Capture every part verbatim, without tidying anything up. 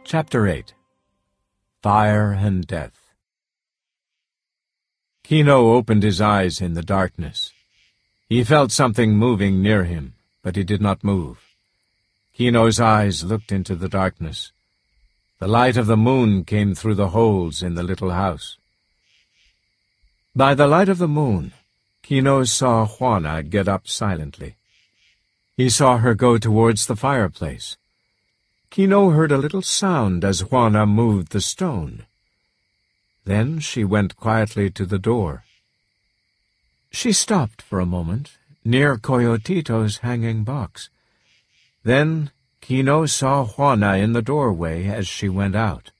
Chapter eight. Fire and Death. Kino opened his eyes in the darkness. He felt something moving near him, but he did not move. Kino's eyes looked into the darkness. The light of the moon came through the holes in the little house. By the light of the moon, Kino saw Juana get up silently. He saw her go towards the fireplace. Kino heard a little sound as Juana moved the stone. Then she went quietly to the door. She stopped for a moment, near Coyotito's hanging box. Then Kino saw Juana in the doorway as she went out.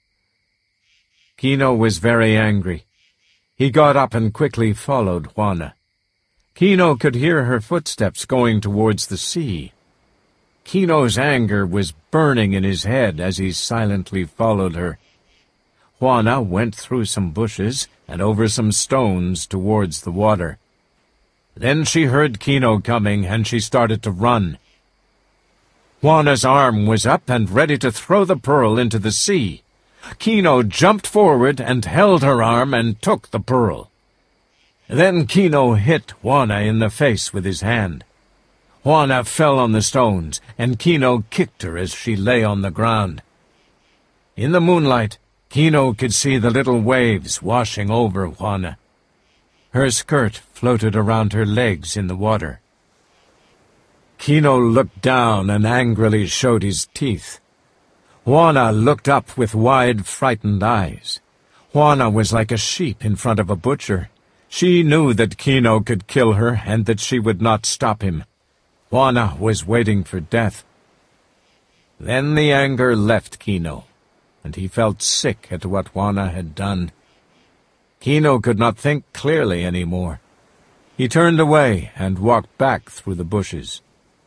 Kino was very angry. He got up and quickly followed Juana. Kino could hear her footsteps going towards the sea. Kino's anger was burning in his head as he silently followed her. Juana went through some bushes and over some stones towards the water. Then she heard Kino coming, and she started to run. Juana's arm was up and ready to throw the pearl into the sea. Kino jumped forward and held her arm and took the pearl. Then Kino hit Juana in the face with his hand. Juana fell on the stones, and Kino kicked her as she lay on the ground. In the moonlight, Kino could see the little waves washing over Juana. Her skirt floated around her legs in the water. Kino looked down and angrily showed his teeth. Juana looked up with wide, frightened eyes. Juana was like a sheep in front of a butcher. She knew that Kino could kill her and that she would not stop him. Juana was waiting for death. Then the anger left Kino, and he felt sick at what Juana had done. Kino could not think clearly any more. He turned away and walked back through the bushes.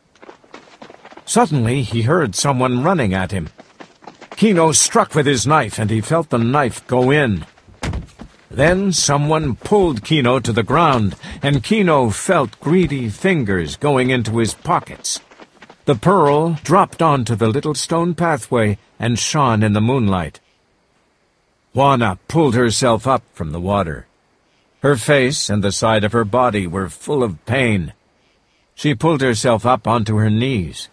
Suddenly he heard someone running at him. Kino struck with his knife, and he felt the knife go in. Then someone pulled Kino to the ground, and Kino felt greedy fingers going into his pockets. The pearl dropped onto the little stone pathway and shone in the moonlight. Juana pulled herself up from the water. Her face and the side of her body were full of pain. She pulled herself up onto her knees.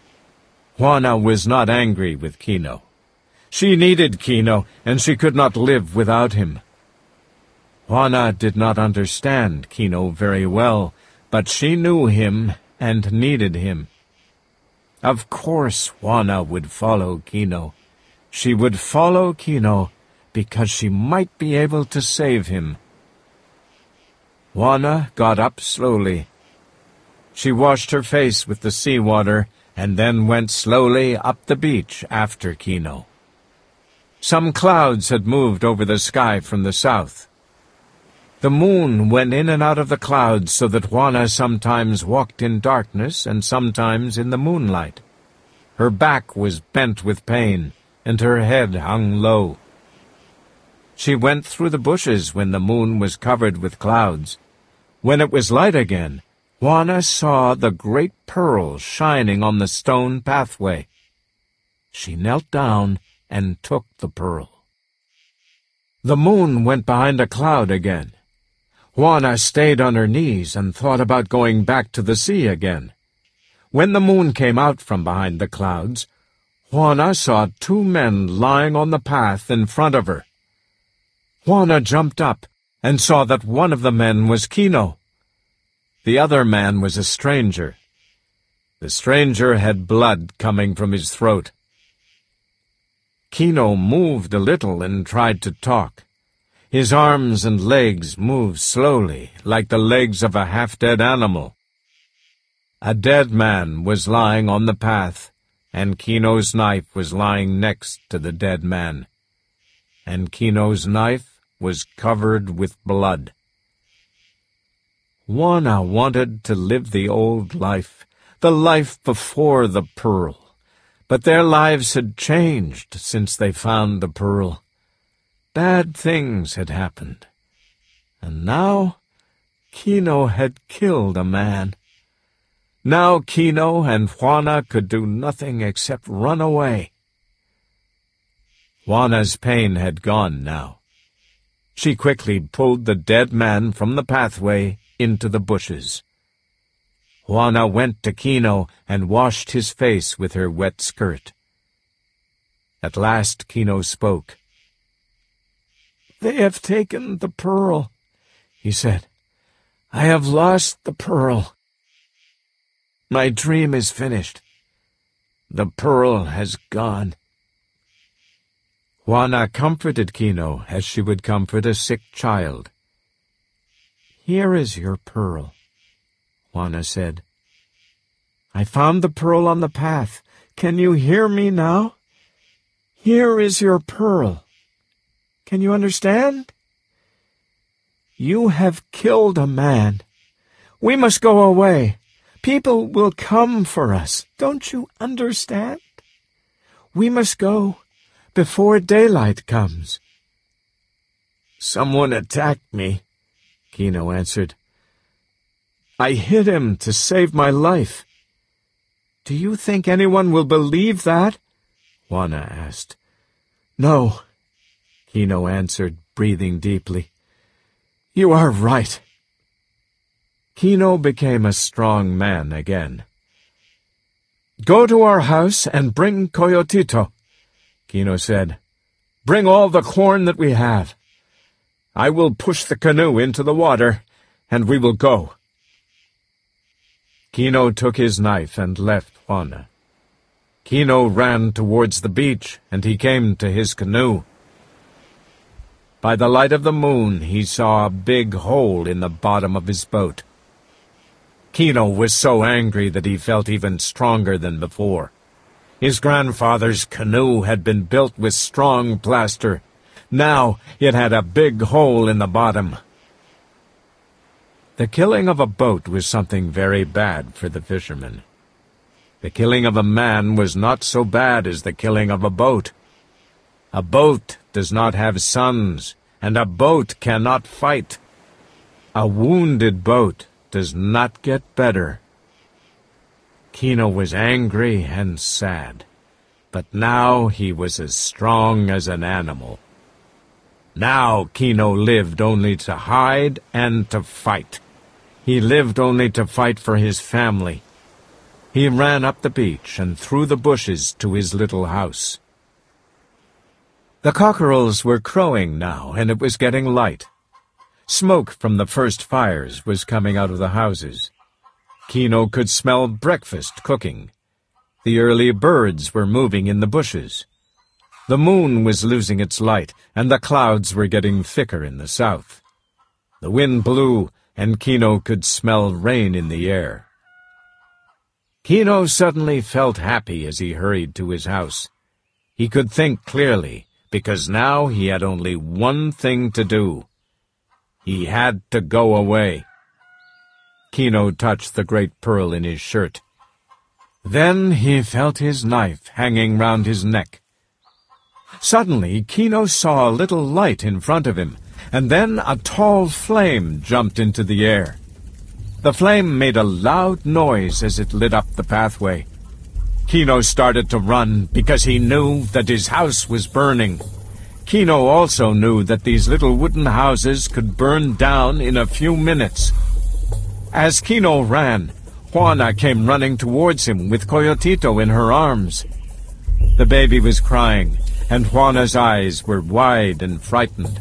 Juana was not angry with Kino. She needed Kino, and she could not live without him. Juana did not understand Kino very well, but she knew him and needed him. Of course Juana would follow Kino. She would follow Kino because she might be able to save him. Juana got up slowly. She washed her face with the seawater and then went slowly up the beach after Kino. Some clouds had moved over the sky from the south. The moon went in and out of the clouds so that Juana sometimes walked in darkness and sometimes in the moonlight. Her back was bent with pain, and her head hung low. She went through the bushes when the moon was covered with clouds. When it was light again, Juana saw the great pearl shining on the stone pathway. She knelt down and took the pearl. The moon went behind a cloud again. Juana stayed on her knees and thought about going back to the sea again. When the moon came out from behind the clouds, Juana saw two men lying on the path in front of her. Juana jumped up and saw that one of the men was Kino. The other man was a stranger. The stranger had blood coming from his throat. Kino moved a little and tried to talk. His arms and legs moved slowly, like the legs of a half-dead animal. A dead man was lying on the path, and Kino's knife was lying next to the dead man. And Kino's knife was covered with blood. Juana wanted to live the old life, the life before the pearl. But their lives had changed since they found the pearl. Bad things had happened. And now Kino had killed a man. Now Kino and Juana could do nothing except run away. Juana's pain had gone now. She quickly pulled the dead man from the pathway into the bushes. Juana went to Kino and washed his face with her wet skirt. At last Kino spoke. "They have taken the pearl," he said. "I have lost the pearl. My dream is finished. The pearl has gone." Juana comforted Kino as she would comfort a sick child. "Here is your pearl," Juana said. "I found the pearl on the path. Can you hear me now? Here is your pearl. Can you understand? You have killed a man. We must go away. People will come for us. Don't you understand? We must go before daylight comes." "Someone attacked me," Kino answered. "I hit him to save my life." "Do you think anyone will believe that?" Juana asked. "No," Kino answered, breathing deeply. "You are right." Kino became a strong man again. "Go to our house and bring Coyotito," Kino said. "Bring all the corn that we have. I will push the canoe into the water, and we will go." Kino took his knife and left Juana. Kino ran towards the beach, and he came to his canoe. By the light of the moon he saw a big hole in the bottom of his boat. Kino was so angry that he felt even stronger than before. His grandfather's canoe had been built with strong plaster. Now it had a big hole in the bottom. The killing of a boat was something very bad for the fishermen. The killing of a man was not so bad as the killing of a boat. A boat does not have sons, and a boat cannot fight. A wounded boat does not get better. Kino was angry and sad, but now he was as strong as an animal. Now Kino lived only to hide and to fight. He lived only to fight for his family. He ran up the beach and through the bushes to his little house. The cockerels were crowing now, and it was getting light. Smoke from the first fires was coming out of the houses. Kino could smell breakfast cooking. The early birds were moving in the bushes. The moon was losing its light, and the clouds were getting thicker in the south. The wind blew, and Kino could smell rain in the air. Kino suddenly felt happy as he hurried to his house. He could think clearly, because now he had only one thing to do. He had to go away. Kino touched the great pearl in his shirt. Then he felt his knife hanging round his neck. Suddenly Kino saw a little light in front of him, and then a tall flame jumped into the air. The flame made a loud noise as it lit up the pathway. Kino started to run because he knew that his house was burning. Kino also knew that these little wooden houses could burn down in a few minutes. As Kino ran, Juana came running towards him with Coyotito in her arms. The baby was crying, and Juana's eyes were wide and frightened.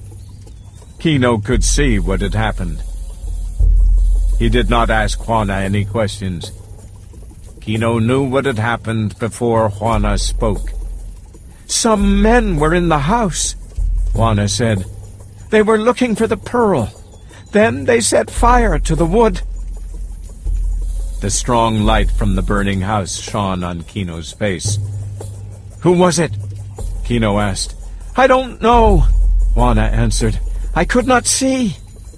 Kino could see what had happened. He did not ask Juana any questions. Kino knew what had happened before Juana spoke. "Some men were in the house," Juana said. "They were looking for the pearl. Then they set fire to the wood." The strong light from the burning house shone on Kino's face. "Who was it?" Kino asked. "I don't know," Juana answered. "I could not see."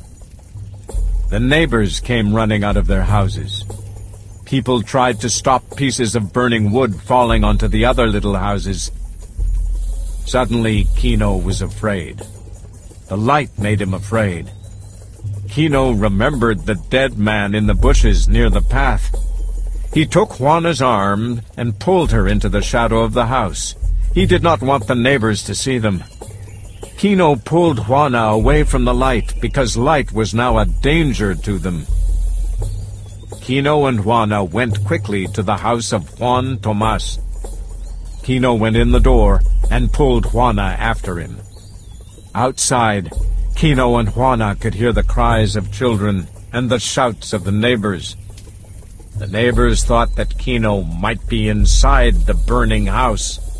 The neighbors came running out of their houses. People tried to stop pieces of burning wood falling onto the other little houses. Suddenly, Kino was afraid. The light made him afraid. Kino remembered the dead man in the bushes near the path. He took Juana's arm and pulled her into the shadow of the house. He did not want the neighbors to see them. Kino pulled Juana away from the light because light was now a danger to them. Kino and Juana went quickly to the house of Juan Tomas. Kino went in the door and pulled Juana after him. Outside, Kino and Juana could hear the cries of children and the shouts of the neighbors. The neighbors thought that Kino might be inside the burning house.